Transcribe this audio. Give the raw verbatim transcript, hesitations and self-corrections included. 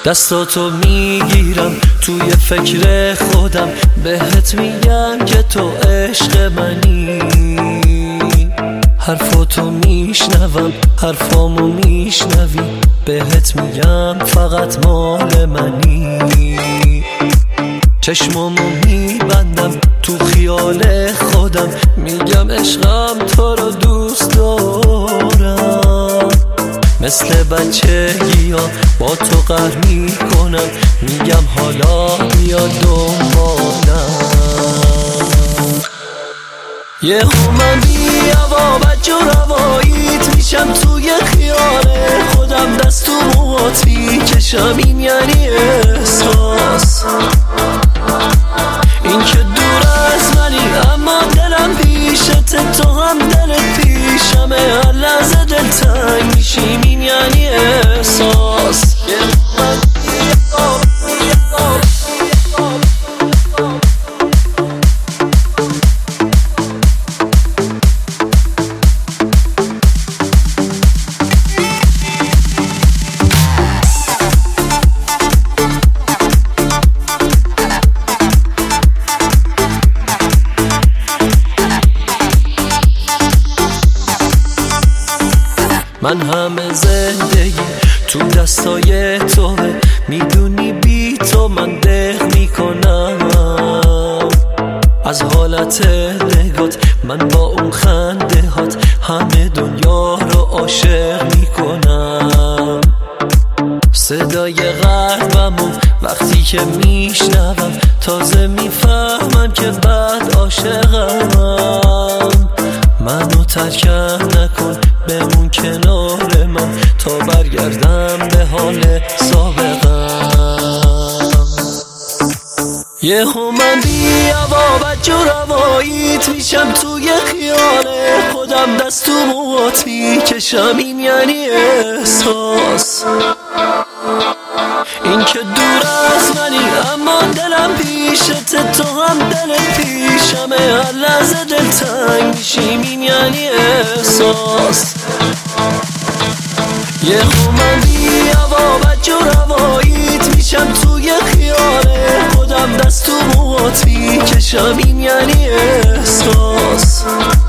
دستاتو میگیرم توی فکر خودم، بهت میگم که تو عشق منی. حرفاتو میشنوم، حرفامو میشنوی، بهت میگم فقط مال منی. چشمامو میبندم تو خیال خودم، میگم عشقم تو رو دوست دارم. مثل بچگی ها با تو قهر میکنم، میگم حالا بیا دنبالم. یه من بیاوا بچه رواییت میشم توی خیال خودم، دست تو موهات میکشم، این یعنی احساس. این که دور از منی اما دلم پیشته، تو هم دلت پیشمه، هر لحظه دلتنگ میشیم، این یعنی احساس. من همه زندگی تو دستای توه، میدونی بی تو من دق میکنم. از حالت نگات من با اون خنده هات همه دنیا رو عاشق میکنم. صدای قلبمو وقتی که میشنوم، تازه میفهمم که بعد عاشقم. منو ترکم نکن، بمون کنار من تا برگردم به حال سابقم. یه من بیاوا بچه رواییت میشم توی خیال خودم، دست تو موهات میکشم، این یعنی احساس. این که دور از منی اما دلم پیشته، تو هم دلت پیشمه، هر لحظه دلتنگ میشیم، این یعنی احساس. یه من بیاوا بچه رواییت میشم توی خیال خودم، دست تو موهات میکشم، این یعنی احساس.